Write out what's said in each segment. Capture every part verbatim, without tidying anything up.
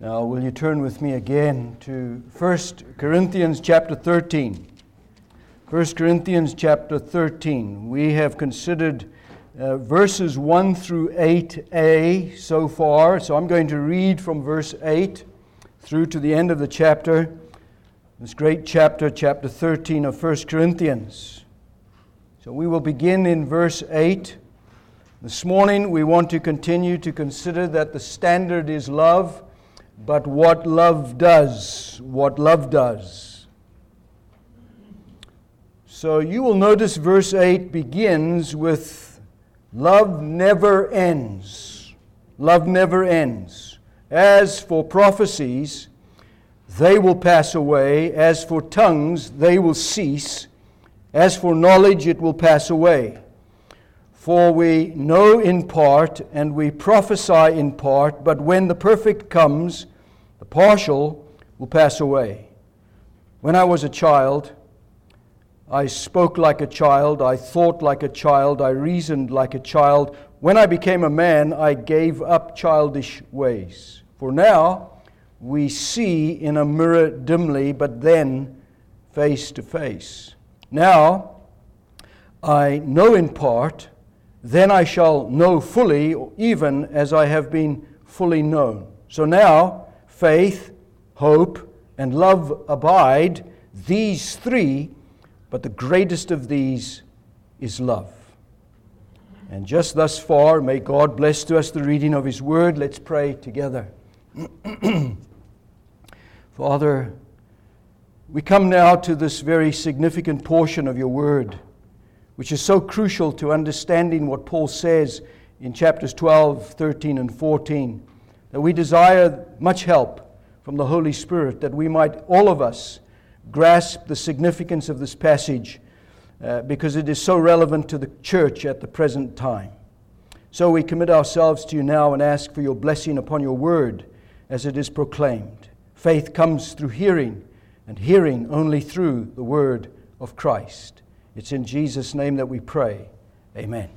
Now, will you turn with me again to First Corinthians chapter thirteen. First Corinthians chapter thirteen. We have considered uh, verses one through eight a so far. So I'm going to read from verse eight through to the end of the chapter. This great chapter, chapter thirteen of First Corinthians. So we will begin in verse eight. This morning we want to continue to consider that the standard is love. But what love does, what love does. So you will notice verse eight begins with love never ends. Love never ends. As for prophecies, they will pass away. As for tongues, they will cease. As for knowledge, it will pass away. For we know in part, and we prophesy in part, but when the perfect comes, the partial will pass away. When I was a child, I spoke like a child, I thought like a child, I reasoned like a child. When I became a man, I gave up childish ways. For now, we see in a mirror dimly, but then face to face. Now, I know in part, then I shall know fully, even as I have been fully known. So now, faith, hope, and love abide, these three, but the greatest of these is love. And just thus far, may God bless to us the reading of His Word. Let's pray together. Father, we come now to this very significant portion of Your Word, which is so crucial to understanding what Paul says in chapters twelve, thirteen, and fourteen, that we desire much help from the Holy Spirit, that we might, all of us, grasp the significance of this passage, uh, because it is so relevant to the church at the present time. So we commit ourselves to You now and ask for Your blessing upon Your Word as it is proclaimed. Faith comes through hearing, and hearing only through the Word of Christ. It's in Jesus' name that we pray. Amen.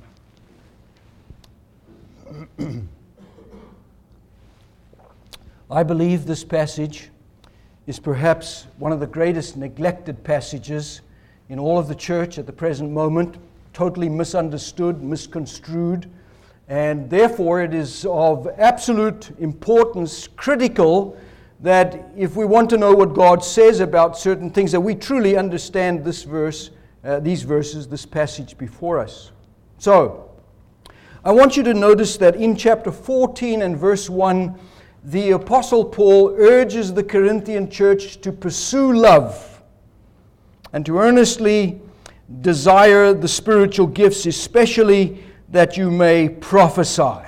I believe this passage is perhaps one of the greatest neglected passages in all of the church at the present moment, totally misunderstood, misconstrued, and therefore it is of absolute importance, critical, that if we want to know what God says about certain things, that we truly understand this verse, Uh, these verses, this passage before us. So, I want you to notice that in chapter fourteen and verse one, the Apostle Paul urges the Corinthian church to pursue love and to earnestly desire the spiritual gifts, especially that you may prophesy.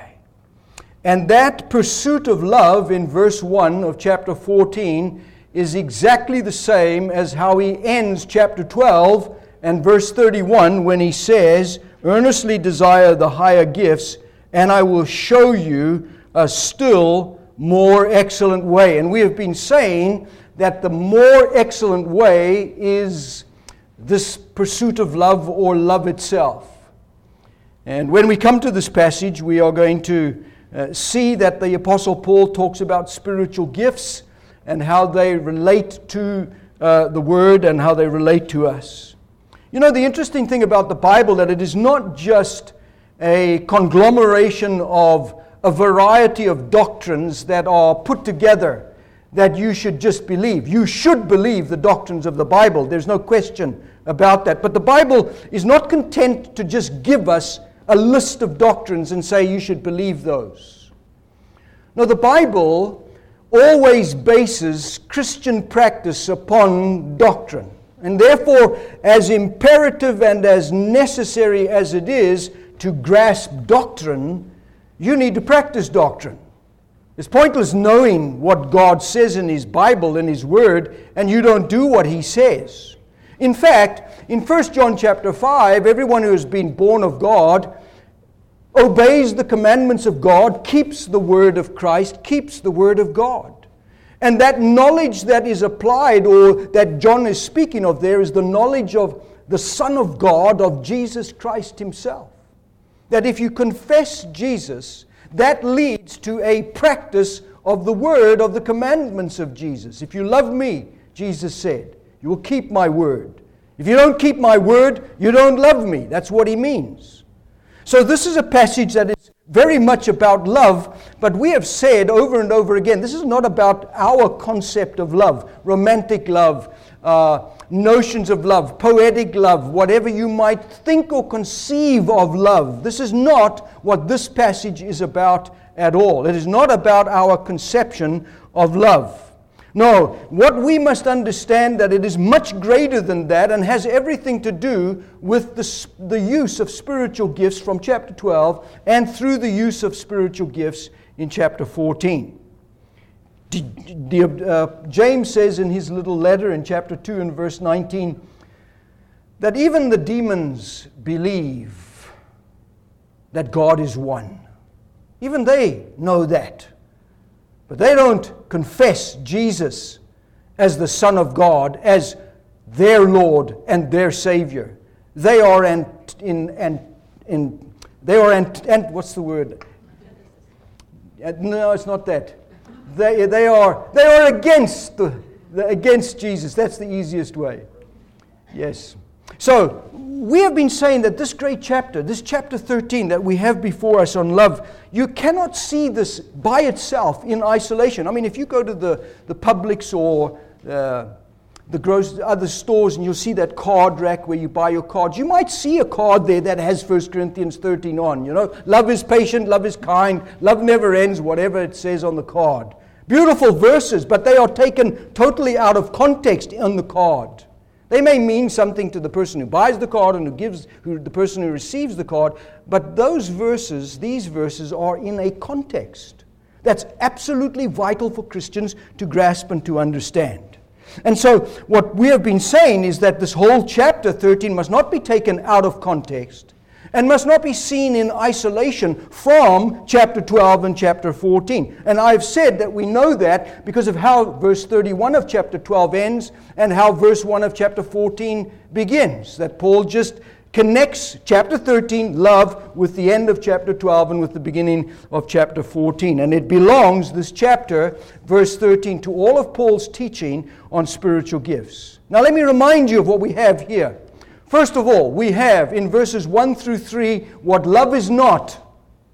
And that pursuit of love in verse one of chapter fourteen is exactly the same as how he ends chapter twelve and verse thirty-one, when he says, earnestly desire the higher gifts, and I will show you a still more excellent way. And we have been saying that the more excellent way is this pursuit of love, or love itself. And when we come to this passage, we are going to uh, see that the Apostle Paul talks about spiritual gifts and how they relate to uh, the Word and how they relate to us. You know, the interesting thing about the Bible, that it is not just a conglomeration of a variety of doctrines that are put together that you should just believe. You should believe the doctrines of the Bible. There's no question about that. But the Bible is not content to just give us a list of doctrines and say you should believe those. No, the Bible always bases Christian practice upon doctrine. And therefore, as imperative and as necessary as it is to grasp doctrine, you need to practice doctrine. It's pointless knowing what God says in His Bible, in His Word, and you don't do what He says. In fact, in First John chapter five, everyone who has been born of God obeys the commandments of God, keeps the Word of Christ, keeps the Word of God. And that knowledge that is applied, or that John is speaking of there, is the knowledge of the Son of God, of Jesus Christ Himself. That if you confess Jesus, that leads to a practice of the word, of the commandments of Jesus. If you love me, Jesus said, you will keep my word. If you don't keep my word, you don't love me. That's what he means. So this is a passage that is very much about love, but we have said over and over again, this is not about our concept of love, romantic love, uh, notions of love, poetic love, whatever you might think or conceive of love. This is not what this passage is about at all. It is not about our conception of love. No, what we must understand that it is much greater than that and has everything to do with the, the use of spiritual gifts from chapter twelve and through the use of spiritual gifts in chapter fourteen. D- d- uh, James says in his little letter in chapter two and verse nineteen that even the demons believe that God is one. Even they know that. But they don't confess Jesus as the Son of God, as their Lord and their Savior. They are and in and in they are and and what's the word? No, it's not that. They they are they are against the, the against Jesus. That's the easiest way. Yes. So we have been saying that this great chapter, this chapter thirteen that we have before us on love, you cannot see this by itself in isolation. I mean, if you go to the, the Publix or uh, the gross, other stores and you'll see that card rack where you buy your cards, you might see a card there that has First Corinthians thirteen on. You know, love is patient, love is kind, love never ends, whatever it says on the card. Beautiful verses, but they are taken totally out of context on the card. They may mean something to the person who buys the card and who gives, who, the person who receives the card, but those verses, these verses, are in a context that's absolutely vital for Christians to grasp and to understand. And so what we have been saying is that this whole chapter thirteen must not be taken out of context and must not be seen in isolation from chapter twelve and chapter fourteen. And I've said that we know that because of how verse thirty-one of chapter twelve ends and how verse one of chapter fourteen begins. That Paul just connects chapter thirteen, love, with the end of chapter twelve and with the beginning of chapter fourteen. And it belongs, this chapter, verse thirteen, to all of Paul's teaching on spiritual gifts. Now let me remind you of what we have here. First of all, we have in verses one through three what love is not.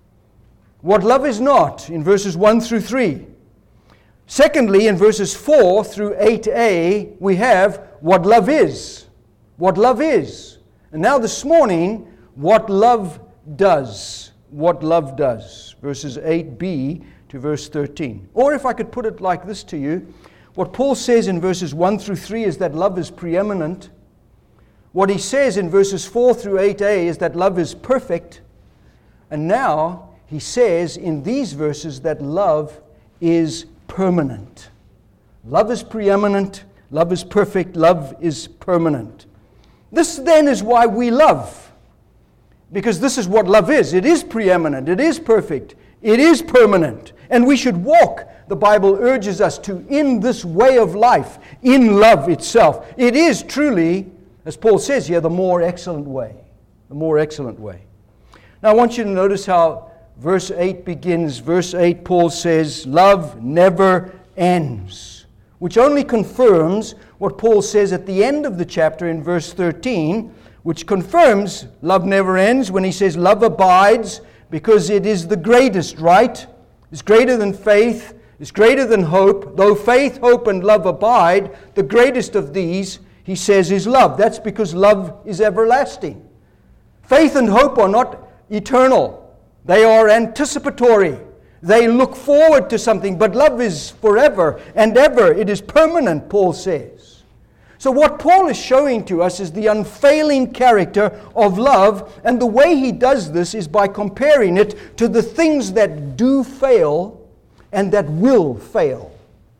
What love is not in verses one through three. Secondly, in verses four through eight a, we have what love is. What love is. And now this morning, what love does. What love does. Verses eight b to verse thirteen. Or if I could put it like this to you, what Paul says in verses one through three is that love is preeminent. What he says in verses four through eight a is that love is perfect. And now he says in these verses that love is permanent. Love is preeminent. Love is perfect. Love is permanent. This then is why we love. Because this is what love is. It is preeminent. It is perfect. It is permanent. And we should walk, the Bible urges us to, in this way of life, in love itself. It is truly, as Paul says here, the more excellent way. The more excellent way. Now I want you to notice how verse eight begins. Verse eight, Paul says, love never ends. Which only confirms what Paul says at the end of the chapter in verse thirteen, which confirms love never ends when he says love abides because it is the greatest, right? It's greater than faith. It's greater than hope. Though faith, hope, and love abide, the greatest of these, he says, is love. That's because love is everlasting. Faith and hope are not eternal. They are anticipatory. They look forward to something, but love is forever and ever. It is permanent, Paul says. So what Paul is showing to us is the unfailing character of love, and the way he does this is by comparing it to the things that do fail and that will fail.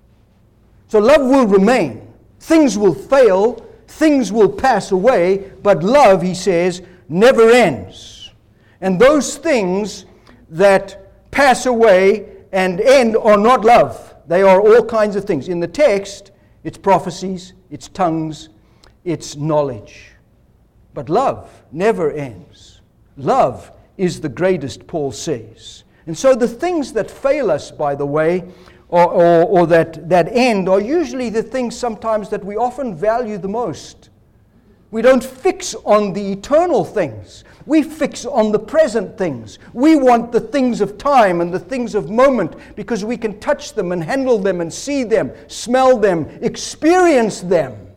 So love will remain. Things will fail, things will pass away, but love, he says, never ends. And those things that pass away and end are not love. They are all kinds of things. In the text, it's prophecies, it's tongues, it's knowledge. But love never ends. Love is the greatest, Paul says. And so the things that fail us, by the way, or, or, or that, that end are usually the things sometimes that we often value the most. We don't fix on the eternal things. We fix on the present things. We want the things of time and the things of moment because we can touch them and handle them and see them, smell them, experience them.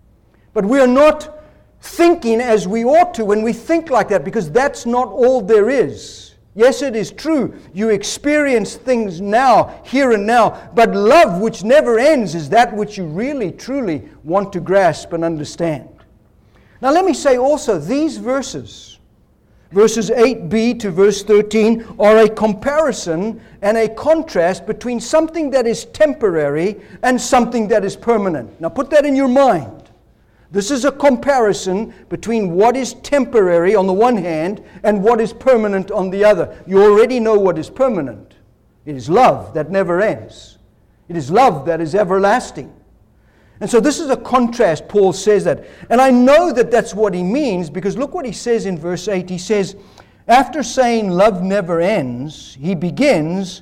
But we are not thinking as we ought to when we think like that, because that's not all there is. Yes, it is true. You experience things now, here and now, but love which never ends is that which you really, truly want to grasp and understand. Now let me say also, these verses, verses eight b to verse thirteen, are a comparison and a contrast between something that is temporary and something that is permanent. Now put that in your mind. This is a comparison between what is temporary on the one hand and what is permanent on the other. You already know what is permanent. It is love that never ends. It is love that is everlasting. And so this is a contrast, Paul says that. And I know that that's what he means, because look what he says in verse eight. He says, after saying love never ends, he begins,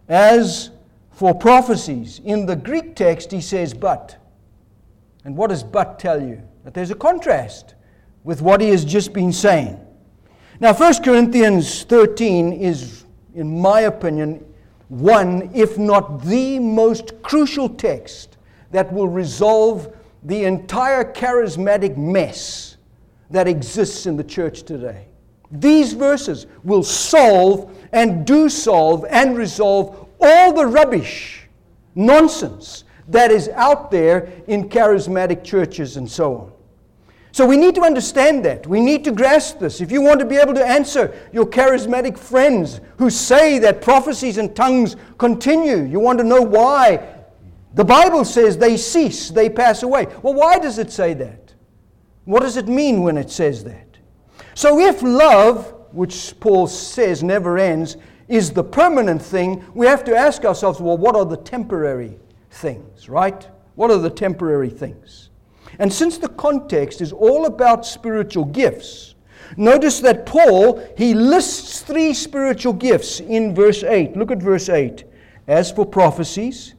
as for prophecies. In the Greek text, he says, but. And what does but tell you? That there's a contrast with what he has just been saying. Now, First Corinthians thirteen is, in my opinion, one, if not the most crucial text that will resolve the entire charismatic mess that exists in the church today. These verses will solve and do solve and resolve all the rubbish, nonsense that is out there in charismatic churches and so on. So we need to understand that. We need to grasp this. If you want to be able to answer your charismatic friends who say that prophecies and tongues continue, you want to know why. The Bible says they cease, they pass away. Well, why does it say that? What does it mean when it says that? So if love, which Paul says never ends, is the permanent thing, we have to ask ourselves, well, what are the temporary things, right? What are the temporary things? And since the context is all about spiritual gifts, notice that Paul, he lists three spiritual gifts in verse eight. Look at verse eight. As for prophecies,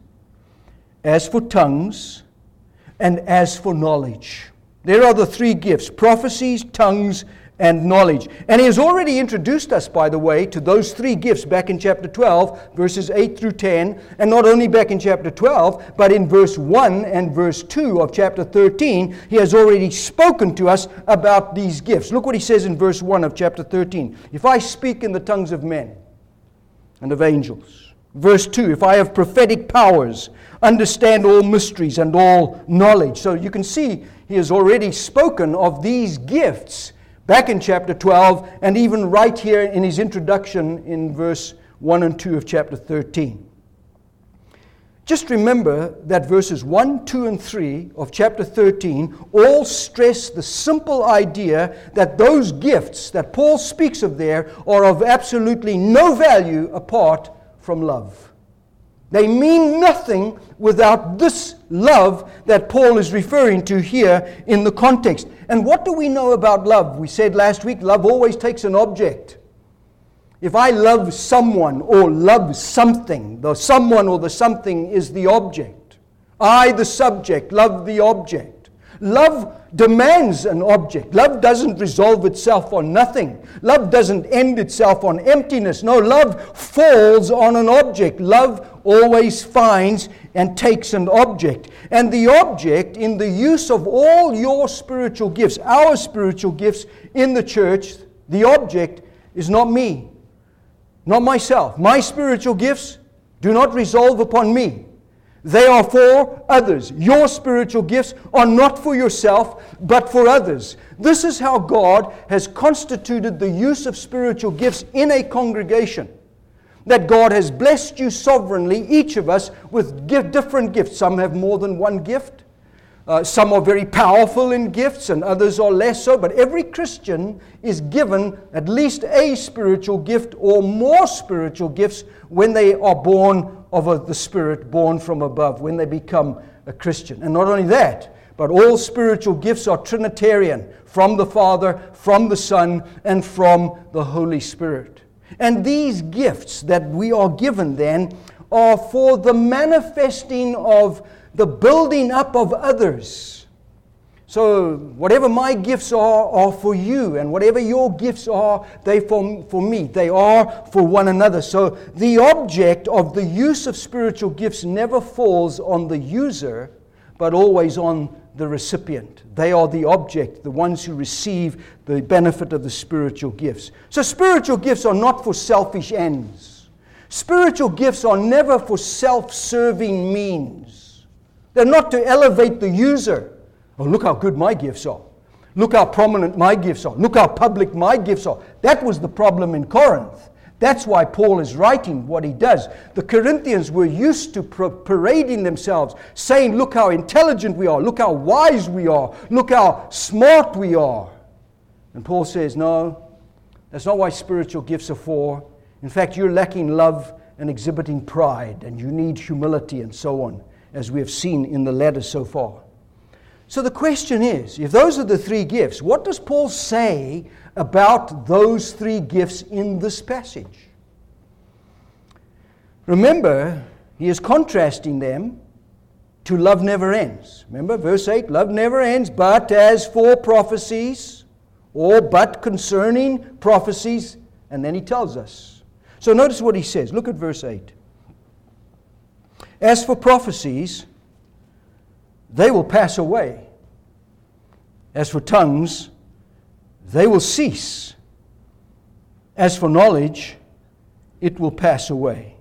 as for tongues, and as for knowledge. There are the three gifts: prophecies, tongues, and knowledge. And he has already introduced us, by the way, to those three gifts back in chapter twelve, verses eight through ten, and not only back in chapter twelve, but in verse one and verse two of chapter thirteen, he has already spoken to us about these gifts. Look what he says in verse one of chapter thirteen. If I speak in the tongues of men and of angels. Verse two, if I have prophetic powers, understand all mysteries and all knowledge. So you can see he has already spoken of these gifts back in chapter twelve, and even right here in his introduction in verse one and two of chapter thirteen. Just remember that verses one, two, and three of chapter thirteen all stress the simple idea that those gifts that Paul speaks of there are of absolutely no value apart from love. They mean nothing without this love that Paul is referring to here in the context. And what do we know about love? We said last week, love always takes an object. If I love someone or love something, the someone or the something is the object. I, the subject, love the object. Love demands an object. Love doesn't resolve itself on nothing. Love doesn't end itself on emptiness. No, love falls on an object. Love always finds and takes an object. And the object, in the use of all your spiritual gifts, our spiritual gifts in the church, the object is not me, not myself. My spiritual gifts do not resolve upon me. They are for others. Your spiritual gifts are not for yourself, but for others. This is how God has constituted the use of spiritual gifts in a congregation. That God has blessed you sovereignly, each of us, with gift, different gifts. Some have more than one gift. Uh, some are very powerful in gifts and others are less so. But every Christian is given at least a spiritual gift or more spiritual gifts when they are born of the Spirit, born from above, when they become a Christian. And not only that, but all spiritual gifts are Trinitarian, from the Father, from the Son, and from the Holy Spirit. And these gifts that we are given then are for the manifesting of the building up of others. So whatever my gifts are, are for you, and whatever your gifts are, they for, for me. They are for one another. So the object of the use of spiritual gifts never falls on the user, but always on the recipient. They are the object, the ones who receive the benefit of the spiritual gifts. So spiritual gifts are not for selfish ends. Spiritual gifts are never for self-serving means. They're not to elevate the user. Oh, look how good my gifts are. Look how prominent my gifts are. Look how public my gifts are. That was the problem in Corinth. That's why Paul is writing what he does. The Corinthians were used to parading themselves, saying, look how intelligent we are, look how wise we are, look how smart we are. And Paul says, no, that's not why spiritual gifts are for. In fact, you're lacking love and exhibiting pride, and you need humility and so on, as we have seen in the letter so far. So the question is, if those are the three gifts, what does Paul say about those three gifts in this passage? Remember, he is contrasting them to love never ends. Remember, verse eight, love never ends, but as for prophecies, or but concerning prophecies, and then he tells us. So notice what he says. Look at verse eight. As for prophecies, they will pass away. As for tongues, they will cease. As for knowledge, it will pass away.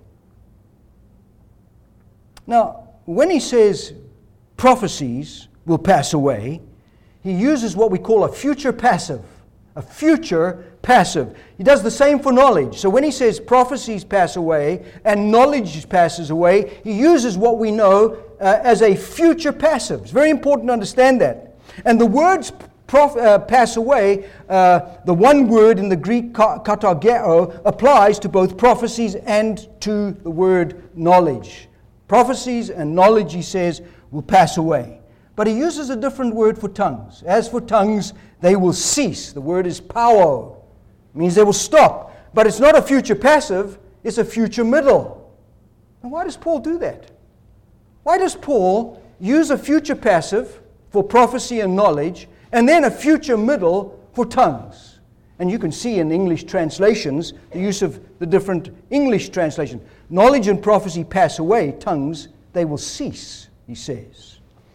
Now, when he says prophecies will pass away, he uses what we call a future passive. A future passive. He does the same for knowledge. So when he says prophecies pass away and knowledge passes away, he uses what we know uh, as a future passive. It's very important to understand that. And the words prof, uh, pass away, uh, the one word in the Greek katargeo applies to both prophecies and to the word knowledge. Prophecies and knowledge, he says, will pass away. But he uses a different word for tongues. As for tongues, they will cease. The word is pauo. It means they will stop. But it's not a future passive, it's a future middle. And why does Paul do that? Why does Paul use a future passive for prophecy and knowledge, and then a future middle for tongues? And you can see in English translations the use of the different English translations. Knowledge and prophecy pass away, tongues, they will cease, he says.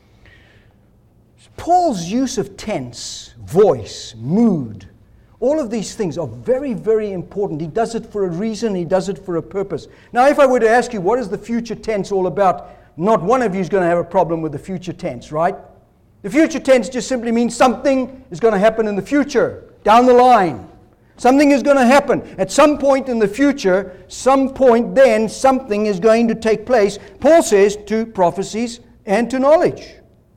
Paul's use of tense, voice, mood, all of these things are very, very important. He does it for a reason, he does it for a purpose. Now, if I were to ask you, what is the future tense all about? Not one of you is going to have a problem with the future tense, right? The future tense just simply means something is going to happen in the future, down the line. Something is going to happen. At some point in the future, some point then, something is going to take place. Paul says to prophecies and to knowledge.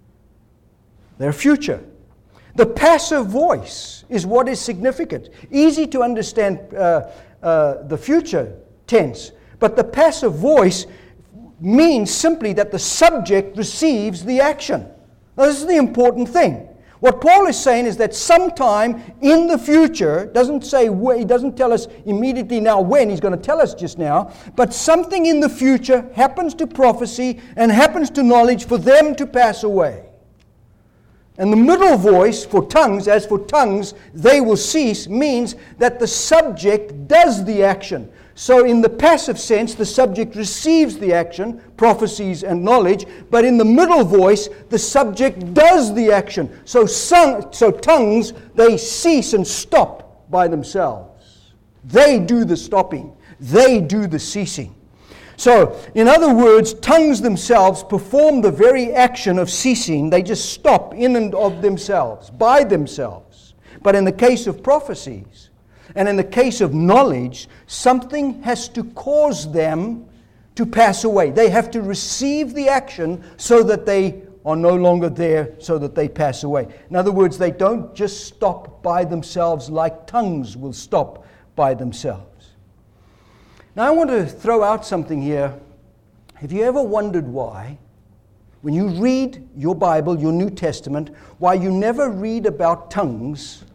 Their future. The passive voice is what is significant. Easy to understand uh, uh, the future tense, but the passive voice means simply that the subject receives the action. Now, this is the important thing. What Paul is saying is that sometime in the future, doesn't say where, he doesn't tell us immediately now when, he's going to tell us just now, but something in the future happens to prophecy and happens to knowledge for them to pass away. And the middle voice for tongues, as for tongues, they will cease, means that the subject does the action. So in the passive sense, the subject receives the action, prophecies and knowledge, but in the middle voice, the subject does the action. So, sung, so tongues, they cease and stop by themselves. They do the stopping. They do the ceasing. So, in other words, tongues themselves perform the very action of ceasing. They just stop in and of themselves, by themselves. But in the case of prophecies, and in the case of knowledge, something has to cause them to pass away. They have to receive the action so that they are no longer there, so that they pass away. In other words, they don't just stop by themselves like tongues will stop by themselves. Now I want to throw out something here. Have you ever wondered why, when you read your Bible, your New Testament, why you never read about tongues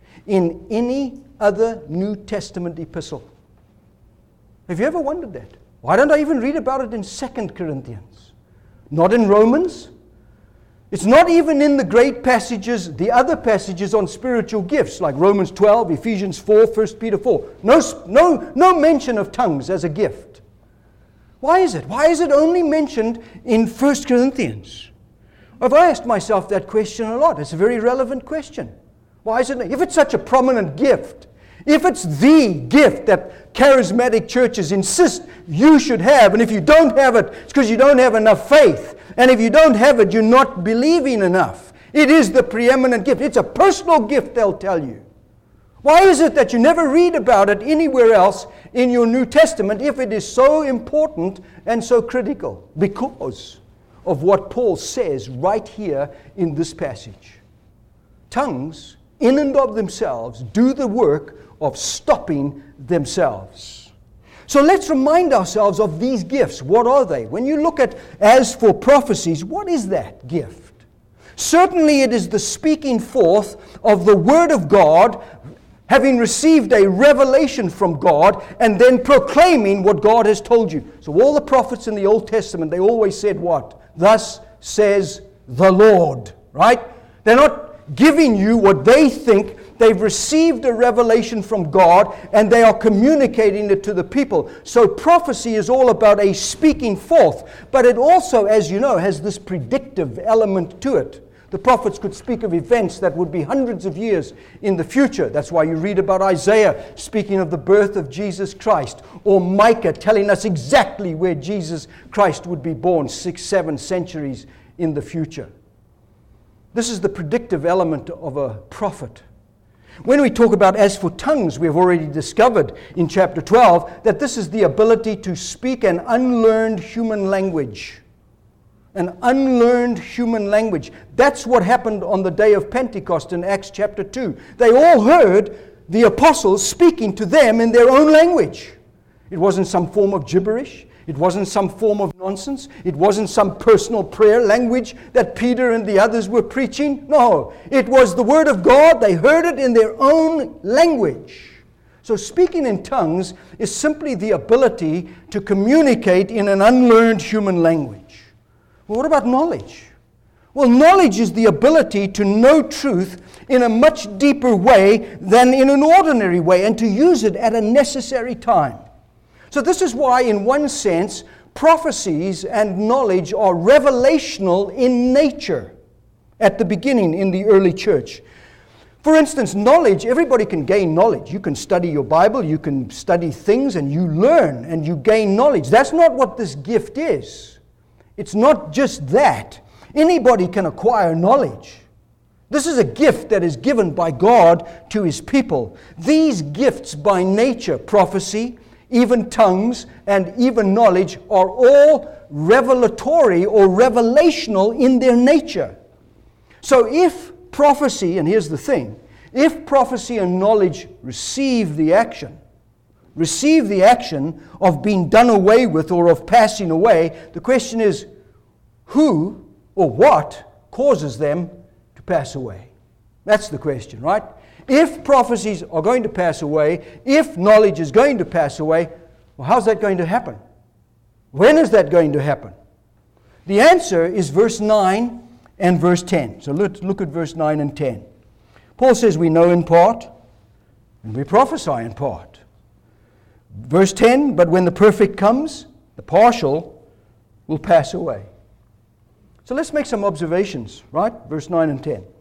in any other New Testament epistle? Have you ever wondered that? Why don't I even read about it in Second Corinthians? Not in Romans? It's not even in the great passages, the other passages on spiritual gifts, like Romans twelve, Ephesians four, First Peter four. No, no, no mention of tongues as a gift. Why is it? Why is it only mentioned in First Corinthians? I've asked myself that question a lot. It's a very relevant question. Why is it? If it's such a prominent gift, if it's the gift that charismatic churches insist you should have, and if you don't have it, it's because you don't have enough faith. And if you don't have it, you're not believing enough. It is the preeminent gift. It's a personal gift, they'll tell you. Why is it that you never read about it anywhere else in your New Testament if it is so important and so critical? Because of what Paul says right here in this passage. Tongues, in and of themselves, do the work of stopping themselves. So let's remind ourselves of these gifts. What are they? When you look at, as for prophecies, what is that gift? Certainly it is the speaking forth of the Word of God, having received a revelation from God, and then proclaiming what God has told you. So all the prophets in the Old Testament, they always said what? Thus says the Lord, right? They're not giving you what they think. They've received a revelation from God and they are communicating it to the people. So prophecy is all about a speaking forth. But it also, as you know, has this predictive element to it. The prophets could speak of events that would be hundreds of years in the future. That's why you read about Isaiah speaking of the birth of Jesus Christ, or Micah telling us exactly where Jesus Christ would be born six, seven centuries in the future. This is the predictive element of a prophet. When we talk about as for tongues, we have already discovered in chapter twelve that this is the ability to speak an unlearned human language. An unlearned human language. That's what happened on the day of Pentecost in Acts chapter two. They all heard the apostles speaking to them in their own language. It wasn't some form of gibberish. It wasn't some form of nonsense. It wasn't some personal prayer language that Peter and the others were preaching. No, it was the Word of God. They heard it in their own language. So speaking in tongues is simply the ability to communicate in an unlearned human language. Well, what about knowledge? Well, knowledge is the ability to know truth in a much deeper way than in an ordinary way, and to use it at a necessary time. So this is why, in one sense, prophecies and knowledge are revelational in nature at the beginning in the early church. For instance, knowledge, everybody can gain knowledge. You can study your Bible, you can study things, and you learn and you gain knowledge. That's not what this gift is. It's not just that. Anybody can acquire knowledge. This is a gift that is given by God to His people. These gifts by nature, prophecy, even tongues, and even knowledge, are all revelatory or revelational in their nature. So if prophecy, and here's the thing, if prophecy and knowledge receive the action, receive the action of being done away with or of passing away, the question is, who or what causes them to pass away? That's the question, right? If prophecies are going to pass away, if knowledge is going to pass away, well, how's that going to happen? When is that going to happen? The answer is verse nine and verse ten. So let's look at verse nine and ten. Paul says we know in part, and we prophesy in part. Verse ten, but when the perfect comes, the partial will pass away. So let's make some observations, right? Verse nine and ten.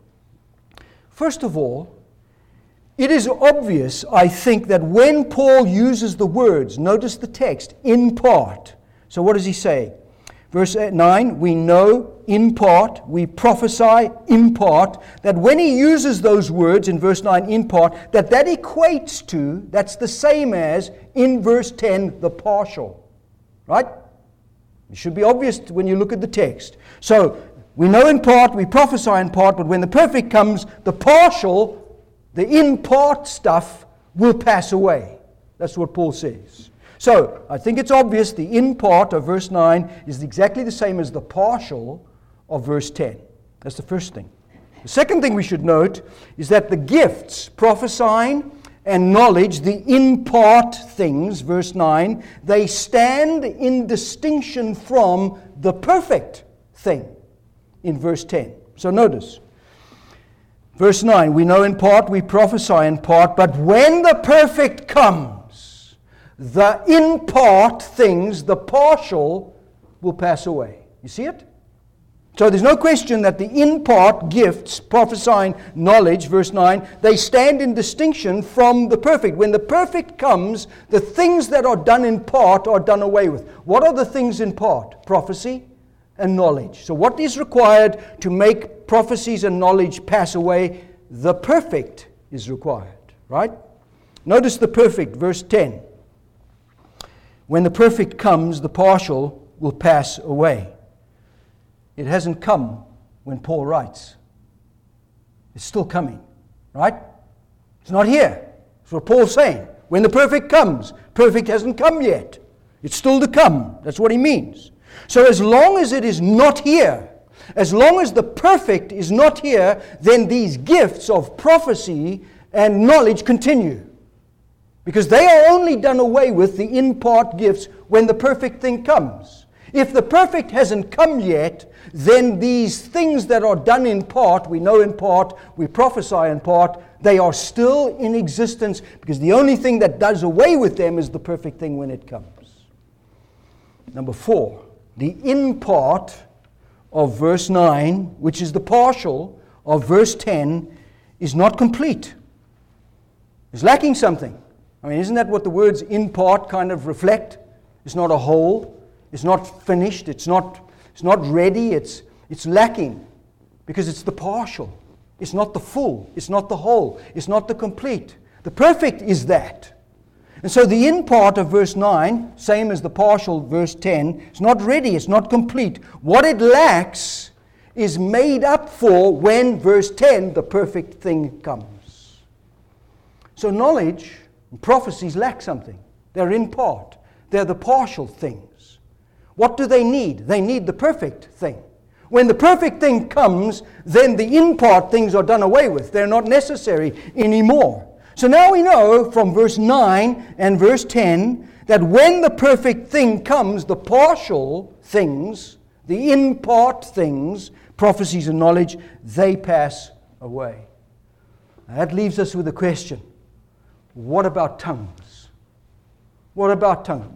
First of all, it is obvious, I think, that when Paul uses the words, notice the text, in part. So what does he say? Verse nine, we know in part, we prophesy in part, that when he uses those words in verse nine, in part, that that equates to, that's the same as, in verse ten, the partial. Right? It should be obvious when you look at the text. So, we know in part, we prophesy in part, but when the perfect comes, the partial, the in part stuff will pass away. That's what Paul says. So, I think it's obvious the in part of verse nine is exactly the same as the partial of verse ten. That's the first thing. The second thing we should note is that the gifts, prophesying and knowledge, the in part things, verse nine, they stand in distinction from the perfect thing, in verse ten. So notice, verse nine, we know in part, we prophesy in part, but when the perfect comes, the in part things, the partial, will pass away. You see it? So there's no question that the in part gifts, prophesying knowledge, verse nine, they stand in distinction from the perfect. When the perfect comes, the things that are done in part are done away with. What are the things in part? Prophecy and knowledge. So what is required to make prophecies and knowledge pass away? The perfect is required, right? Notice the perfect, verse ten. When the perfect comes, the partial will pass away. It hasn't come when Paul writes. It's still coming, right? It's not here. That's what Paul's saying. When the perfect comes, perfect hasn't come yet. It's still to come. That's what he means. So as long as it is not here, as long as the perfect is not here, then these gifts of prophecy and knowledge continue. Because they are only done away with, the in-part gifts, when the perfect thing comes. If the perfect hasn't come yet, then these things that are done in part, we know in part, we prophesy in part, they are still in existence, because the only thing that does away with them is the perfect thing when it comes. Number four, the in part of verse nine, which is the partial of verse ten, is not complete. It's lacking something. I mean, isn't that what the words in part kind of reflect? It's not a whole. It's not finished. It's not, it's not ready. It's, it's lacking because it's the partial. It's not the full. It's not the whole. It's not the complete. The perfect is that. And so the in part of verse nine, same as the partial verse ten, it's not ready. It's not complete. What it lacks is made up for when verse ten, the perfect thing, comes. So knowledge and prophecies lack something. They're in part. They're the partial things. What do they need? They need the perfect thing. When the perfect thing comes, then the in-part things are done away with. They're not necessary anymore. So now we know from verse nine and verse ten that when the perfect thing comes, the partial things, the in-part things, prophecies and knowledge, they pass away. Now that leaves us with a question. What about tongues? What about tongues?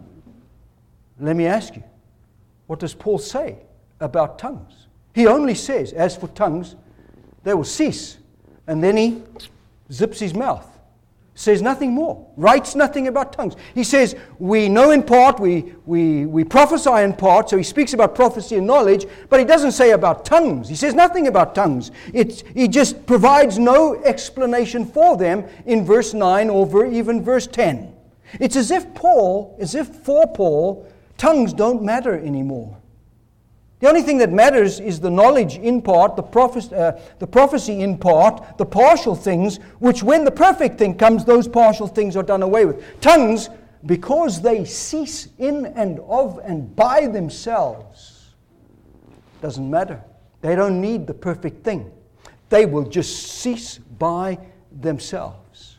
Let me ask you. What does Paul say about tongues? He only says, as for tongues, they will cease. And then he zips his mouth. Says nothing more. Writes nothing about tongues. He says, we know in part, we, we, we prophesy in part, so he speaks about prophecy and knowledge, but he doesn't say about tongues. He says nothing about tongues. It's, he just provides no explanation for them in verse nine or ver, even verse ten. It's as if Paul, as if for Paul, tongues don't matter anymore. The only thing that matters is the knowledge in part, the, prophes- uh, the prophecy in part, the partial things, which when the perfect thing comes, those partial things are done away with. Tongues, because they cease in and of and by themselves, doesn't matter. They don't need the perfect thing. They will just cease by themselves.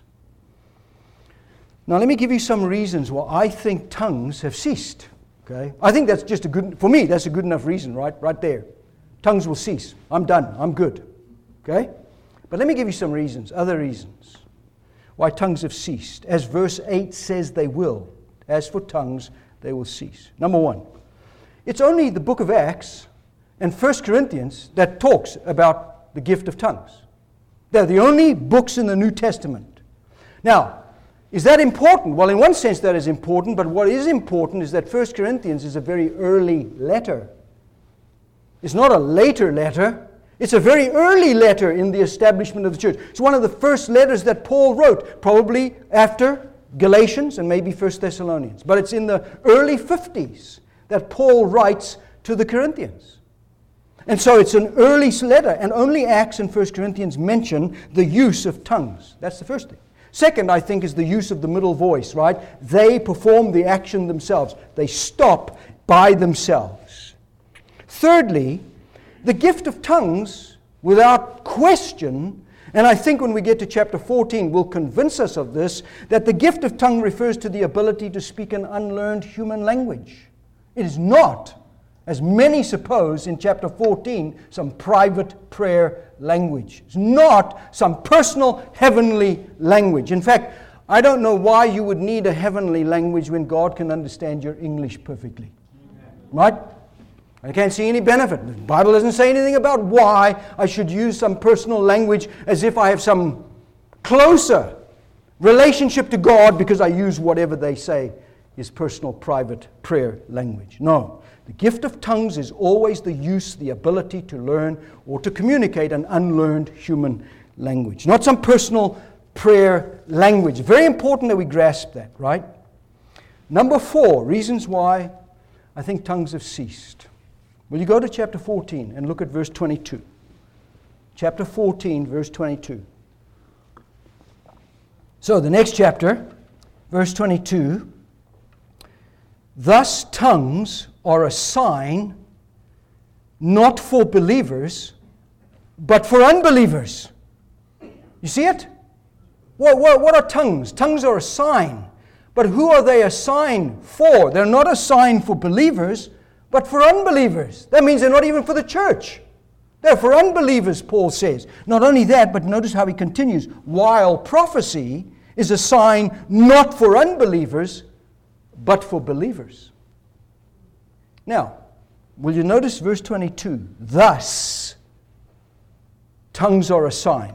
Now let me give you some reasons why I think tongues have ceased. Okay, I think that's just a good, for me, that's a good enough reason, right? Right there. Tongues will cease. I'm done. I'm good. Okay? But let me give you some reasons, other reasons, why tongues have ceased. As verse eight says they will. As for tongues, they will cease. Number one, it's only the book of Acts and First Corinthians that talks about the gift of tongues. They're the only books in the New Testament. Now, is that important? Well, in one sense that is important, but what is important is that First Corinthians is a very early letter. It's not a later letter. It's a very early letter in the establishment of the church. It's one of the first letters that Paul wrote, probably after Galatians and maybe First Thessalonians. But it's in the early fifties that Paul writes to the Corinthians. And so it's an early letter, and only Acts and First Corinthians mention the use of tongues. That's the first thing. Second, I think, is the use of the middle voice, right? They perform the action themselves. They stop by themselves. Thirdly, the gift of tongues, without question, And I think when we get to chapter fourteen, will convince us of this, that the gift of tongue refers to the ability to speak an unlearned human language. It is not, as many suppose in chapter fourteen, some private prayer language. It's not some personal heavenly language. In fact, I don't know why you would need a heavenly language when God can understand your English perfectly. Right? I can't see any benefit. The Bible doesn't say anything about why I should use some personal language as if I have some closer relationship to God because I use whatever they say is personal, private prayer language. No. The gift of tongues is always the use, the ability to learn or to communicate an unlearned human language. Not some personal prayer language. Very important that we grasp that, right? Number four, reasons why I think tongues have ceased. Will you go to chapter fourteen and look at verse twenty-two? Chapter fourteen, verse twenty-two. So the next chapter, verse twenty-two. Thus tongues are a sign not for believers, but for unbelievers. You see it? What, what, what are tongues? Tongues are a sign. But who are they a sign for? They're not a sign for believers, but for unbelievers. That means they're not even for the church. They're for unbelievers, Paul says. Not only that, but notice how he continues. While prophecy is a sign not for unbelievers, but for believers. Now, will you notice verse twenty-two? Thus, tongues are a sign.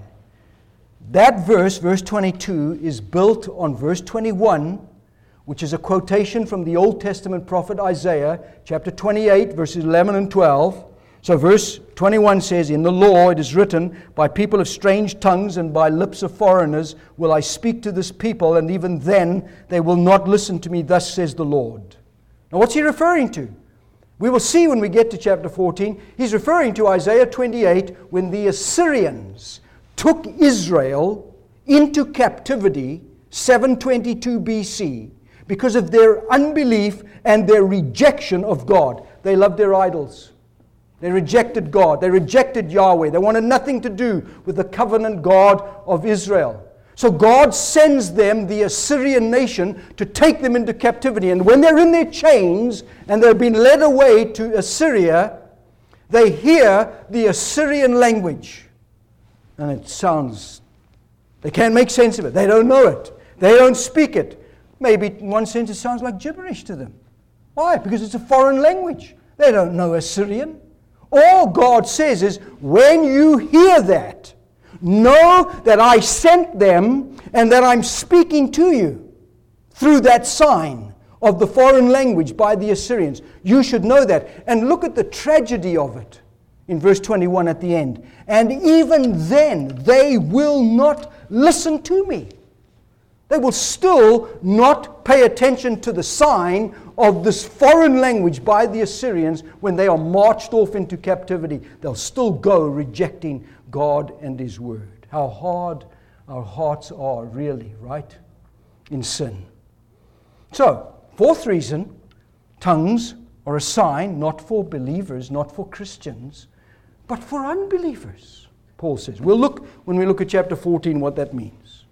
That verse, verse twenty-two, is built on verse twenty-one, which is a quotation from the Old Testament prophet Isaiah, chapter twenty-eight, verses eleven and twelve. So verse twenty-one says, In the law it is written, By people of strange tongues and by lips of foreigners will I speak to this people, and even then they will not listen to me, thus says the Lord. Now what's he referring to? We will see when we get to chapter fourteen. He's referring to Isaiah twenty-eight, when the Assyrians took Israel into captivity, seven twenty-two B C, because of their unbelief and their rejection of God. They loved their idols. They rejected God. They rejected Yahweh. They wanted nothing to do with the covenant God of Israel. So God sends them, the Assyrian nation, to take them into captivity. And when they're in their chains and they've been led away to Assyria, they hear the Assyrian language. And it sounds, they can't make sense of it. They don't know it. They don't speak it. Maybe in one sense it sounds like gibberish to them. Why? Because it's a foreign language. They don't know Assyrian. All God says is, when you hear that, know that I sent them and that I'm speaking to you through that sign of the foreign language by the Assyrians. You should know that. And look at the tragedy of it in verse twenty-one at the end. And even then they will not listen to me. They will still not pay attention to the sign of this foreign language by the Assyrians when they are marched off into captivity. They'll still go rejecting God and His Word. How hard our hearts are, really, right? In sin. So, fourth reason, tongues are a sign not for believers, not for Christians, but for unbelievers, Paul says. We'll look, when we look at chapter fourteen, what that means.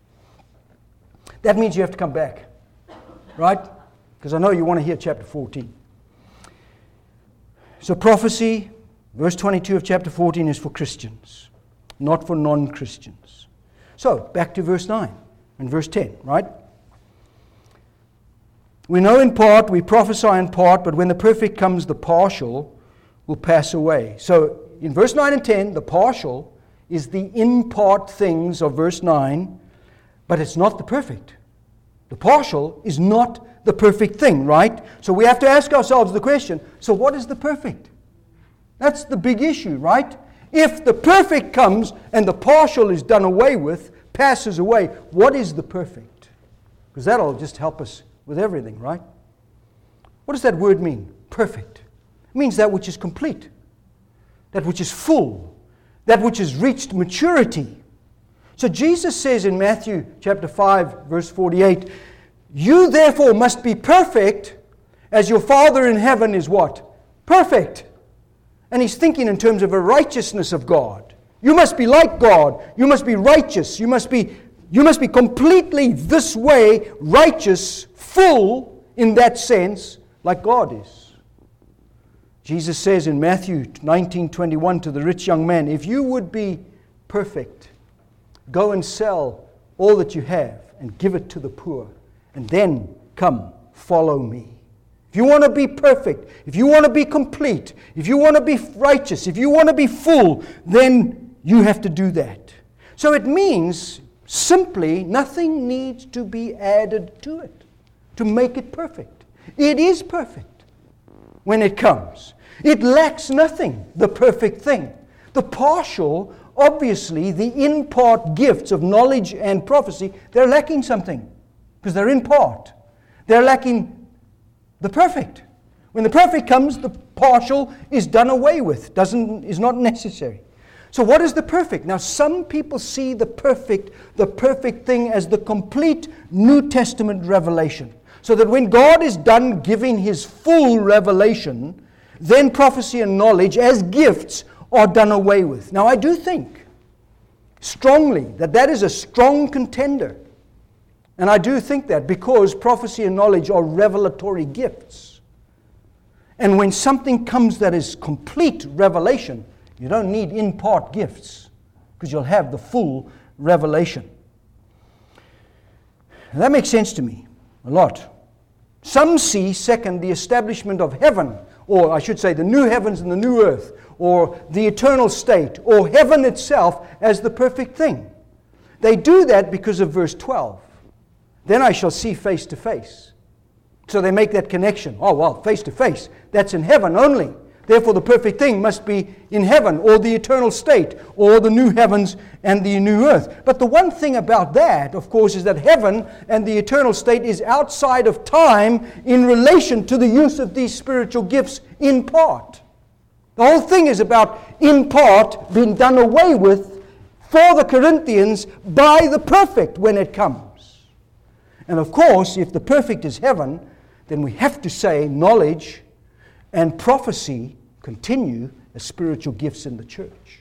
That means you have to come back, right? Because I know you want to hear chapter fourteen. So prophecy, verse twenty-two of chapter fourteen, is for Christians, not for non-Christians. So, back to verse nine and verse ten, right? We know in part, we prophesy in part, but when the perfect comes, the partial will pass away. So, in verse nine and ten, the partial is the in part things of verse nine, but it's not the perfect. The partial is not the perfect thing, right? So we have to ask ourselves the question, so what is the perfect? That's the big issue, right? If the perfect comes and the partial is done away with, passes away, what is the perfect? Because that'll just help us with everything, right? What does that word mean? Perfect. It means that which is complete, that which is full, that which has reached maturity. So Jesus says in Matthew chapter five, verse forty-eight, you therefore must be perfect as your Father in heaven is what? Perfect. And he's thinking in terms of a righteousness of God. You must be like God. You must be righteous. You must be, you must be completely this way, righteous, full in that sense, like God is. Jesus says in Matthew nineteen twenty-one to the rich young man, if you would be perfect, go and sell all that you have and give it to the poor, and then come, follow me. If you want to be perfect, if you want to be complete, if you want to be righteous, if you want to be full, then you have to do that. So it means simply nothing needs to be added to it to make it perfect. It is perfect when it comes. It lacks nothing, the perfect thing. The partial, obviously, the in part gifts of knowledge and prophecy, they're lacking something because they're in part. They're lacking the perfect. When the perfect comes, the partial is done away with, doesn't is not necessary. So what is the perfect? Now some people see the perfect, the perfect thing as the complete New Testament revelation. So that when God is done giving His full revelation, then prophecy and knowledge as gifts are done away with. Now I do think strongly that that is a strong contender. And I do think that because prophecy and knowledge are revelatory gifts. And when something comes that is complete revelation, you don't need in-part gifts because you'll have the full revelation. And that makes sense to me a lot. Some see, second, the establishment of heaven, or I should say the new heavens and the new earth, or the eternal state, or heaven itself as the perfect thing. They do that because of verse twelve. Then I shall see face to face. So they make that connection. Oh, well, face to face, that's in heaven only. Therefore, the perfect thing must be in heaven, or the eternal state, or the new heavens and the new earth. But the one thing about that, of course, is that heaven and the eternal state is outside of time in relation to the use of these spiritual gifts in part. The whole thing is about, in part, being done away with for the Corinthians by the perfect when it comes. And of course, if the perfect is heaven, then we have to say knowledge and prophecy continue as spiritual gifts in the church.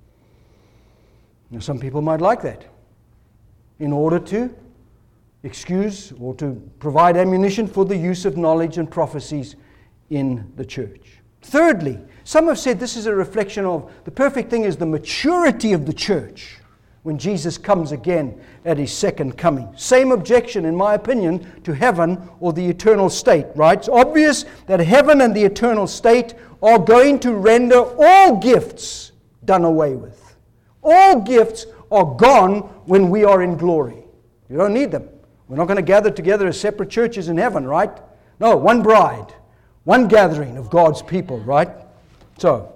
Now, some people might like that in order to excuse or to provide ammunition for the use of knowledge and prophecies in the church. Thirdly, some have said this is a reflection of the perfect thing is the maturity of the church when Jesus comes again at His second coming. Same objection, in my opinion, to heaven or the eternal state, right? It's obvious that heaven and the eternal state are going to render all gifts done away with. All gifts are gone when we are in glory. You don't need them. We're not going to gather together as separate churches in heaven, right? No, one bride, one gathering of God's people, right? So,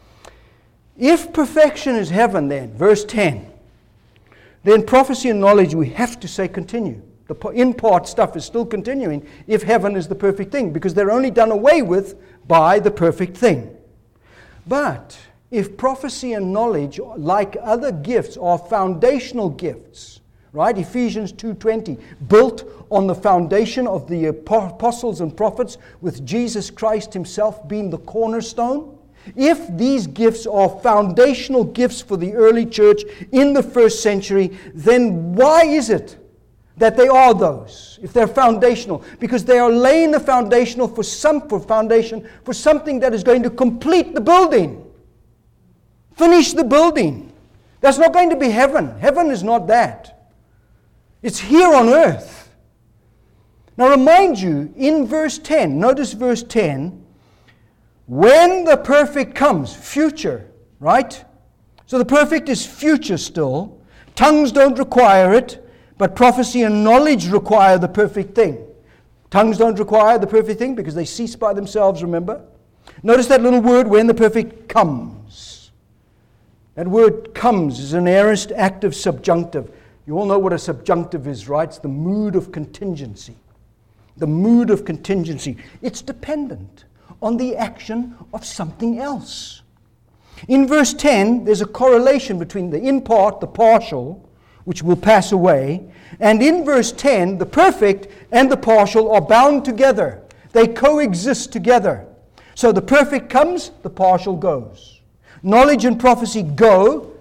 if perfection is heaven then, verse ten, then prophecy and knowledge, we have to say continue. The in-part stuff is still continuing if heaven is the perfect thing, because they're only done away with by the perfect thing. But if prophecy and knowledge, like other gifts, are foundational gifts, right? Ephesians two twenty, built on the foundation of the apostles and prophets, with Jesus Christ Himself being the cornerstone. If these gifts are foundational gifts for the early church in the first century, then why is it that they are those? If they're foundational, because they are laying the foundational for some for foundation for something that is going to complete the building, finish the building. That's not going to be heaven. Heaven is not that. It's here on earth. Now, remind you in verse ten. Notice verse ten. When the perfect comes, future, right? So the perfect is future still. Tongues don't require it, but prophecy and knowledge require the perfect thing. Tongues don't require the perfect thing because they cease by themselves, remember? Notice that little word, when the perfect comes. That word comes is an aorist active subjunctive. You all know what a subjunctive is, right? It's the mood of contingency. The mood of contingency. It's dependent on the action of something else. In verse ten, there's a correlation between the in part, the partial, which will pass away, and in verse ten, the perfect and the partial are bound together. They coexist together. So the perfect comes, the partial goes. Knowledge and prophecy go,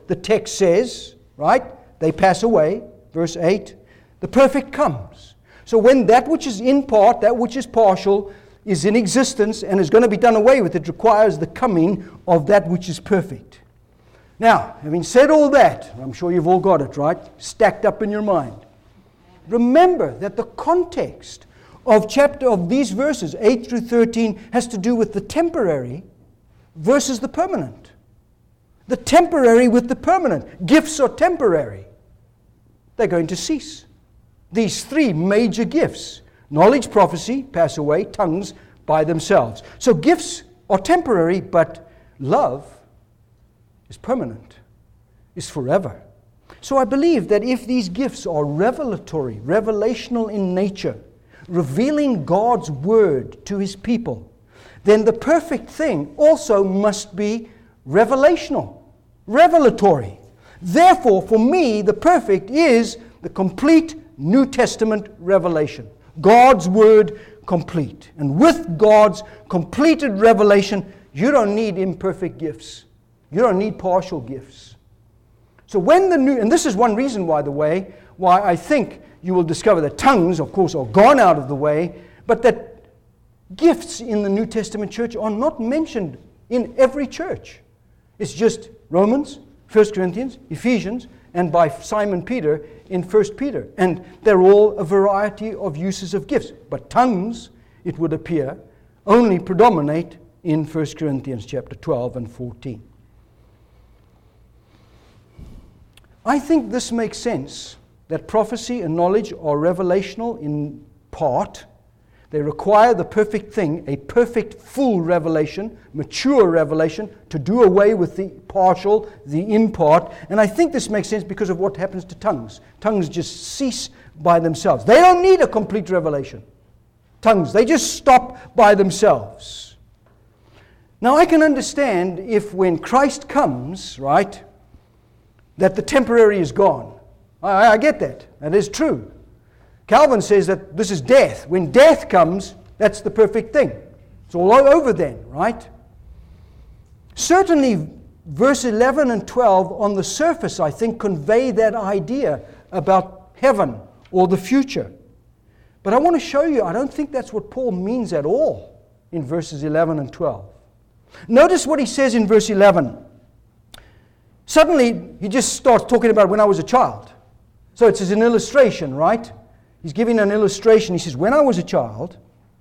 the text says, right? They pass away, verse eight. The perfect comes. So when that which is in part, that which is partial, is in existence and is going to be done away with, it requires the coming of that which is perfect. Now, having said all that, I'm sure you've all got it, right? Stacked up in your mind. Remember that the context of chapter of these verses, eight through thirteen, has to do with the temporary versus the permanent. The temporary with the permanent. Gifts are temporary. They're going to cease. These three major gifts, knowledge, prophecy, pass away, tongues by themselves. So gifts are temporary, but love is permanent, is forever. So I believe that if these gifts are revelatory, revelational in nature, revealing God's word to His people, then the perfect thing also must be revelational, revelatory. Therefore, for me, the perfect is the complete New Testament revelation. God's word complete. And with God's completed revelation, you don't need imperfect gifts. You don't need partial gifts. So when the new, and this is one reason, by the way, why I think you will discover that tongues, of course, are gone out of the way, but that gifts in the New Testament church are not mentioned in every church. It's just Romans, First Corinthians, Ephesians, and by Simon Peter in First Peter. And they're all a variety of uses of gifts. But tongues, it would appear, only predominate in First Corinthians chapter twelve and fourteen. I think this makes sense, that prophecy and knowledge are revelational in part. They require the perfect thing, a perfect full revelation, mature revelation, to do away with the partial, the in part. And I think this makes sense because of what happens to tongues. Tongues just cease by themselves. They don't need a complete revelation. Tongues, they just stop by themselves. Now I can understand if when Christ comes, right, that the temporary is gone. I, I get that. That is true. Calvin says that this is death. When death comes, that's the perfect thing. It's all over then, right? Certainly, verse eleven and twelve on the surface, I think, convey that idea about heaven or the future. But I want to show you, I don't think that's what Paul means at all in verses eleven and twelve. Notice what he says in verse eleven. Suddenly, he just starts talking about when I was a child. So it's an illustration, right? He's giving an illustration. He says, when I was a child,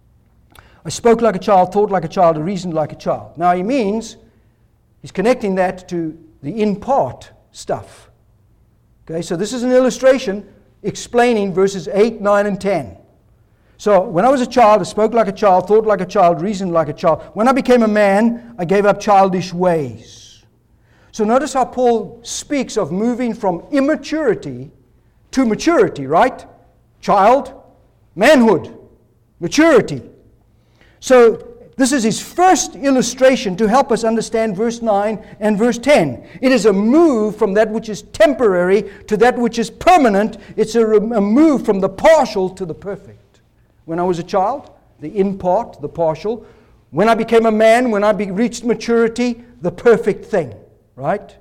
I spoke like a child, thought like a child, and reasoned like a child. Now he means, he's connecting that to the in part stuff. Okay, so this is an illustration explaining verses eight, nine, and ten. So when I was a child, I spoke like a child, thought like a child, reasoned like a child. When I became a man, I gave up childish ways. So notice how Paul speaks of moving from immaturity to maturity, right? Child, manhood, maturity. So this is his first illustration to help us understand verse nine and verse ten. It is a move from that which is temporary to that which is permanent. It's a, a move from the partial to the perfect. When I was a child, the in part, the partial. When I became a man, when I be, reached maturity, the perfect thing, right?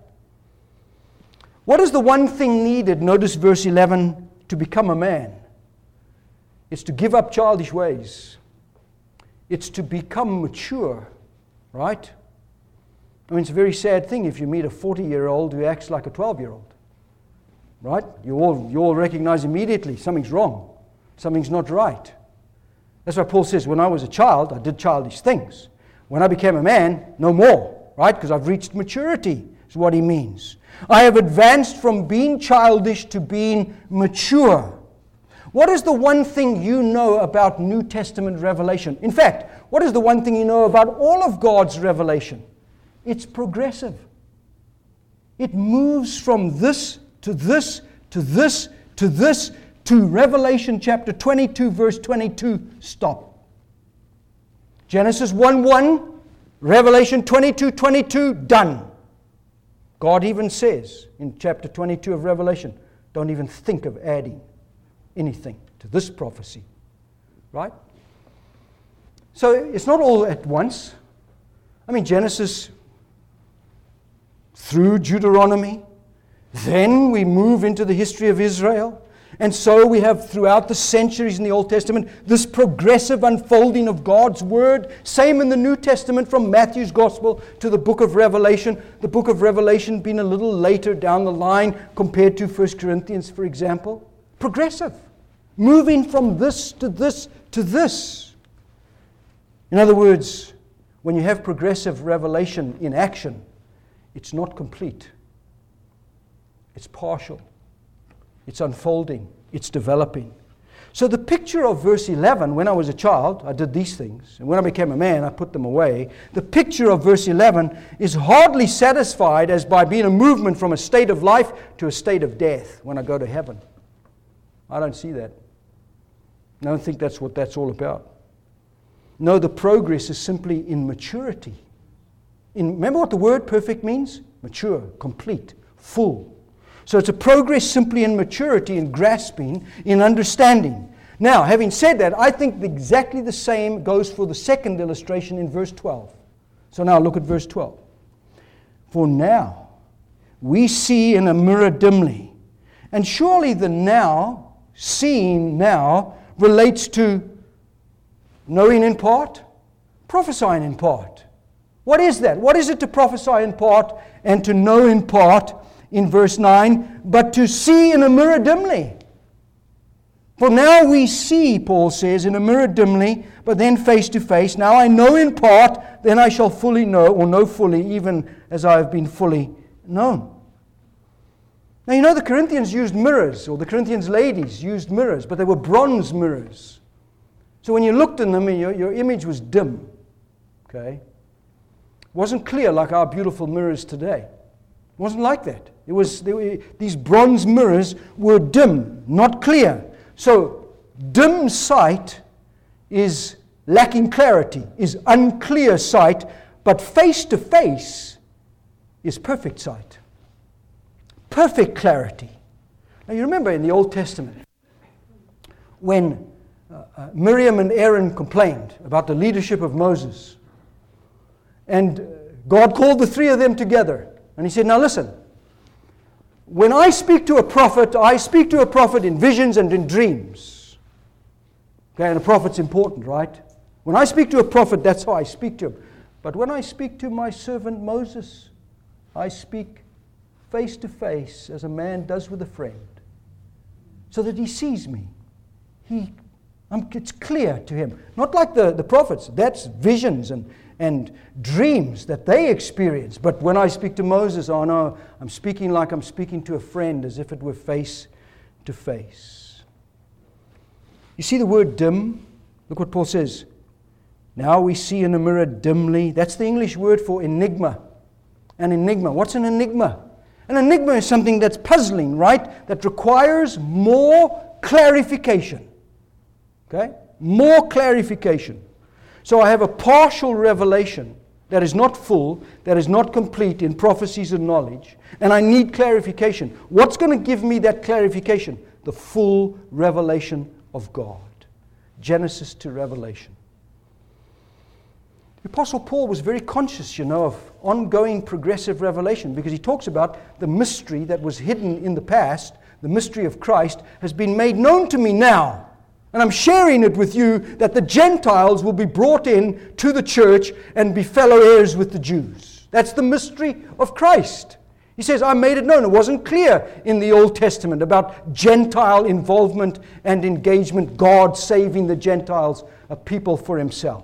What is the one thing needed, notice verse eleven, to become a man? It's to give up childish ways. It's to become mature, right? I mean, it's a very sad thing if you meet a forty-year-old who acts like a twelve-year-old, right? You all, you all recognize immediately something's wrong. Something's not right. That's why Paul says, when I was a child, I did childish things. When I became a man, no more, right? Because I've reached maturity, is what he means. I have advanced from being childish to being mature. What is the one thing you know about New Testament revelation? In fact, what is the one thing you know about all of God's revelation? It's progressive. It moves from this to this to this to this to Revelation chapter twenty-two, verse twenty-two, stop. Genesis one one, Revelation twenty-two, twenty-two, done. God even says in chapter twenty-two of Revelation, don't even think of adding anything to this prophecy, right? So it's not all at once. I mean, Genesis through Deuteronomy, Then we move into the history of Israel. And so we have throughout the centuries in the Old Testament this progressive unfolding of God's Word. Same in the New Testament from Matthew's Gospel to the book of Revelation. The book of Revelation being a little later down the line compared to First Corinthians, for example. Progressive. Moving from this to this to this. In other words, when you have progressive revelation in action, it's not complete. It's partial. It's unfolding. It's developing. So the picture of verse eleven, when I was a child, I did these things. And when I became a man, I put them away. The picture of verse eleven is hardly satisfied as by being a movement from a state of life to a state of death when I go to heaven. I don't see that. I don't think that's what that's all about. No, the progress is simply in maturity. In, remember what the word perfect means? Mature, complete, full. So it's a progress simply in maturity, in grasping, in understanding. Now, having said that, I think exactly the same goes for the second illustration in verse twelve. So now look at verse twelve. For now we see in a mirror dimly. And surely the now, seeing now, relates to knowing in part, prophesying in part. What is that? What is it to prophesy in part and to know in part? In verse nine, but to see in a mirror dimly. For now we see, Paul says, in a mirror dimly, but then face to face. Now I know in part, then I shall fully know, or know fully, even as I have been fully known. Now you know the Corinthians used mirrors, or the Corinthians ladies used mirrors, but they were bronze mirrors. So when you looked in them, your, your image was dim. Okay? It wasn't clear like our beautiful mirrors today. It wasn't like that. It was they were, these bronze mirrors were dim, not clear. So dim sight is lacking clarity, is unclear sight, but face to face is perfect sight. Perfect clarity. Now you remember in the Old Testament when uh, uh, Miriam and Aaron complained about the leadership of Moses, and God called the three of them together. And he said, now listen, when I speak to a prophet, I speak to a prophet in visions and in dreams. Okay, and a prophet's important, right? When I speak to a prophet, that's how I speak to him. But when I speak to my servant Moses, I speak face to face as a man does with a friend, so that he sees me. He, um, it's clear to him. Not like the, the prophets, that's visions and and dreams that they experience. But when I speak to Moses, oh no, I'm speaking like I'm speaking to a friend, as if it were face to face. You see the word dim? Look what Paul says. Now we see in a mirror dimly. That's the English word for enigma. An enigma. What's an enigma? An enigma is something that's puzzling, right? That requires more clarification. Okay? More clarification. So I have a partial revelation that is not full, that is not complete in prophecies and knowledge, and I need clarification. What's going to give me that clarification? The full revelation of God. Genesis to Revelation. The Apostle Paul was very conscious, you know, of ongoing progressive revelation, because he talks about the mystery that was hidden in the past, the mystery of Christ, has been made known to me now. And I'm sharing it with you that the Gentiles will be brought in to the church and be fellow heirs with the Jews. That's the mystery of Christ. He says, I made it known. It wasn't clear in the Old Testament about Gentile involvement and engagement, God saving the Gentiles, a people for himself.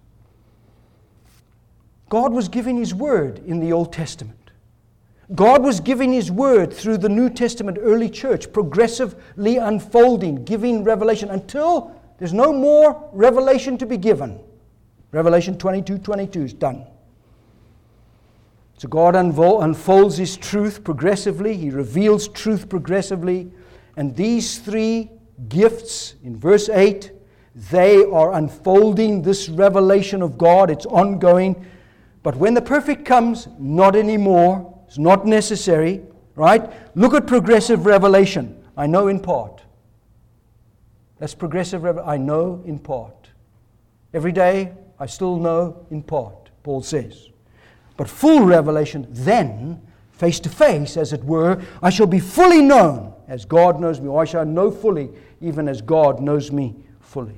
God was giving his word in the Old Testament. God was giving his word through the New Testament early church, progressively unfolding, giving revelation until there's no more revelation to be given. Revelation twenty-two twenty-two is done. So God unvo- unfolds his truth progressively. He reveals truth progressively. And these three gifts in verse eight, they are unfolding this revelation of God. It's ongoing. But when the perfect comes, not anymore. It's not necessary, right? Look at progressive revelation. I know in part. That's progressive revelation. I know in part. Every day, I still know in part, Paul says. But full revelation, then face to face, as it were, I shall be fully known as God knows me, or I shall know fully, even as God knows me fully.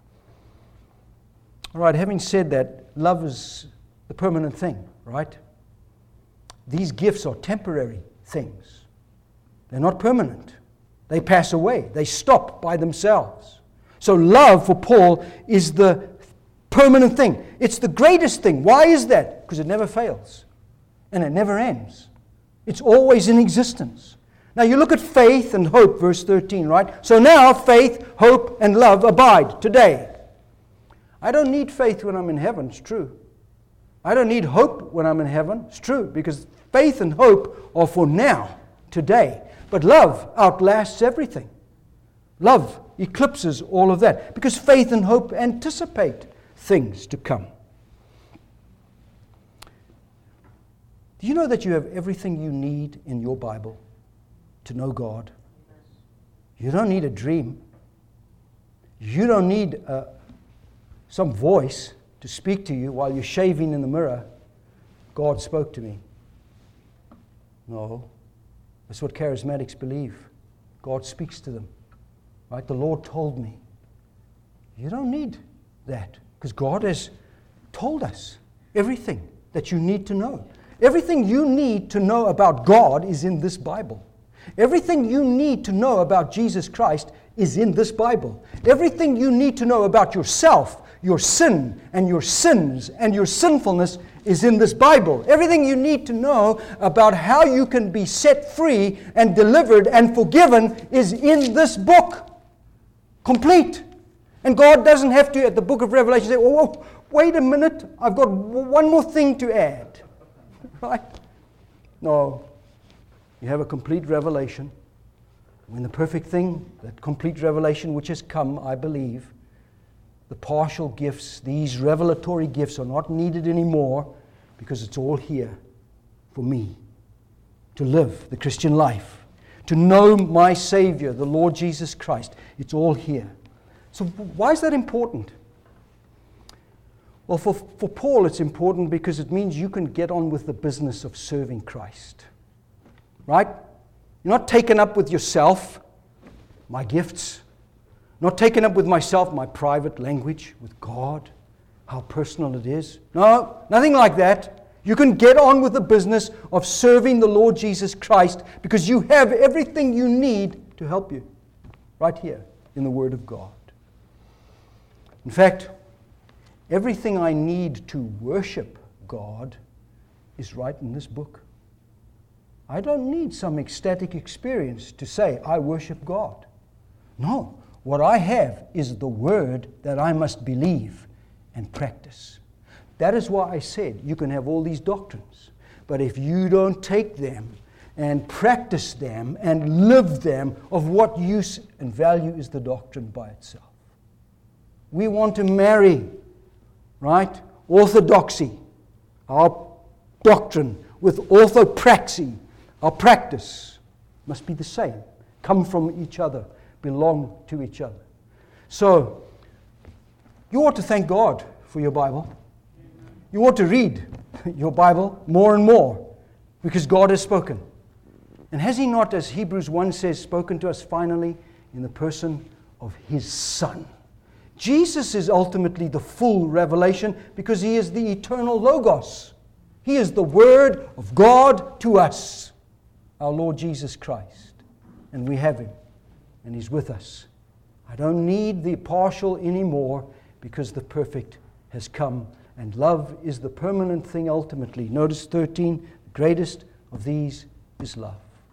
All right, having said that, love is the permanent thing, right? These gifts are temporary things. They're not permanent. They pass away. They stop by themselves. So love for Paul is the permanent thing. It's the greatest thing. Why is that? Because it never fails. And it never ends. It's always in existence. Now you look at faith and hope, verse thirteen, right? So now faith, hope, and love abide today. I don't need faith when I'm in heaven, it's true. I don't need hope when I'm in heaven, it's true, because faith and hope are for now, today. But love outlasts everything. Love eclipses all of that, because faith and hope anticipate things to come. Do you know that you have everything you need in your Bible to know God? You don't need a dream. You don't need uh, some voice to speak to you while you're shaving in the mirror. God spoke to me. No. That's what charismatics believe. God speaks to them. Right? The Lord told me. You don't need that, because God has told us everything that you need to know. Everything you need to know about God is in this Bible. Everything you need to know about Jesus Christ is in this Bible. Everything you need to know about yourself, your sin and your sins and your sinfulness is in this Bible. Everything you need to know about how you can be set free and delivered and forgiven is in this book. Complete. And God doesn't have to, at the book of Revelation, say, oh, wait a minute, I've got one more thing to add. Right? No. You have a complete revelation. When the perfect thing, that complete revelation which has come, I believe, the partial gifts, these revelatory gifts are not needed anymore, because it's all here for me to live the Christian life, to know my Savior, the Lord Jesus Christ. It's all here. So why is that important? Well, for, for Paul, it's important because it means you can get on with the business of serving Christ. Right? You're not taken up with yourself, my gifts. Not taken up with myself, my private language, with God, how personal it is. No, nothing like that. You can get on with the business of serving the Lord Jesus Christ because you have everything you need to help you right here in the Word of God. In fact, everything I need to worship God is right in this book. I don't need some ecstatic experience to say, I worship God. No, what I have is the Word that I must believe and practice. That is why I said you can have all these doctrines, but if you don't take them and practice them and live them, of what use and value is the doctrine by itself? We want to marry, right, orthodoxy, our doctrine, with orthopraxy. Our practice must be the same, come from each other, belong to each other. So, you ought to thank God for your Bible. You ought to read your Bible more and more, because God has spoken. And has He not, as Hebrews one says, spoken to us finally in the person of His Son? Jesus is ultimately the full revelation because He is the eternal Logos. He is the Word of God to us, our Lord Jesus Christ. And we have Him, and He's with us. I don't need the partial anymore because the perfect has come. And love is the permanent thing ultimately. Notice thirteen, the greatest of these is love.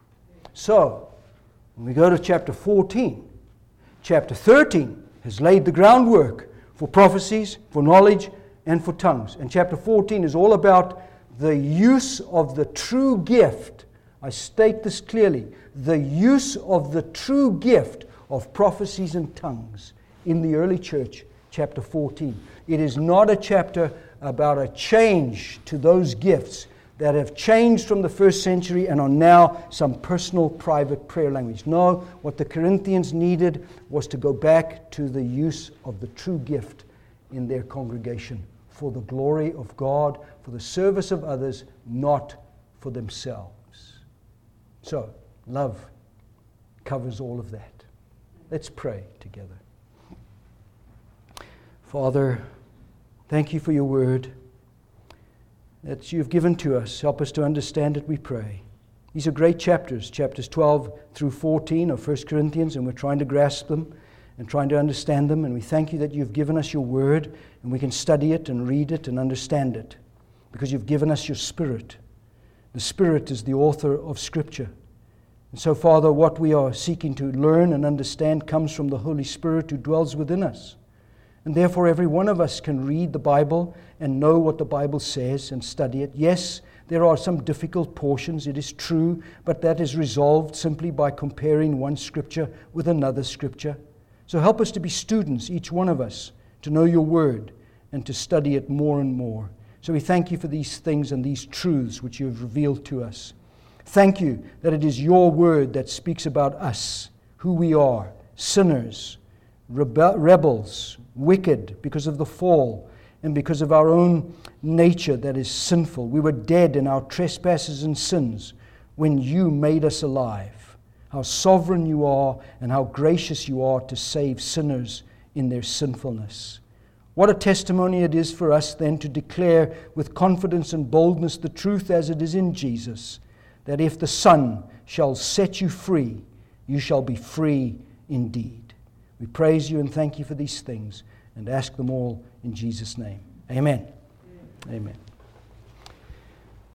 So, when we go to chapter fourteen, chapter thirteen has laid the groundwork for prophecies, for knowledge, and for tongues. And chapter fourteen is all about the use of the true gift. I state this clearly. The use of the true gift of prophecies and tongues in the early church, chapter fourteen. It is not a chapter about a change to those gifts that have changed from the first century and are now some personal, private prayer language. No, what the Corinthians needed was to go back to the use of the true gift in their congregation for the glory of God, for the service of others, not for themselves. So, love covers all of that. Let's pray together. Father, thank you for your word that you've given to us. Help us to understand it, we pray. These are great chapters, chapters twelve through fourteen of First Corinthians, and we're trying to grasp them and trying to understand them. And we thank you that you've given us your word, and we can study it and read it and understand it because you've given us your Spirit. The Spirit is the author of Scripture. And so, Father, what we are seeking to learn and understand comes from the Holy Spirit who dwells within us. And therefore, every one of us can read the Bible and know what the Bible says and study it. Yes, there are some difficult portions, it is true, but that is resolved simply by comparing one Scripture with another Scripture. So help us to be students, each one of us, to know your word and to study it more and more. So we thank you for these things and these truths which you have revealed to us. Thank you that it is your word that speaks about us, who we are, sinners, rebe- rebels, wicked because of the fall and because of our own nature that is sinful. We were dead in our trespasses and sins when you made us alive. How sovereign you are and how gracious you are to save sinners in their sinfulness. What a testimony it is for us then to declare with confidence and boldness the truth as it is in Jesus, that if the Son shall set you free, you shall be free indeed. We praise you and thank you for these things and ask them all in Jesus' name. Amen. Amen. Amen.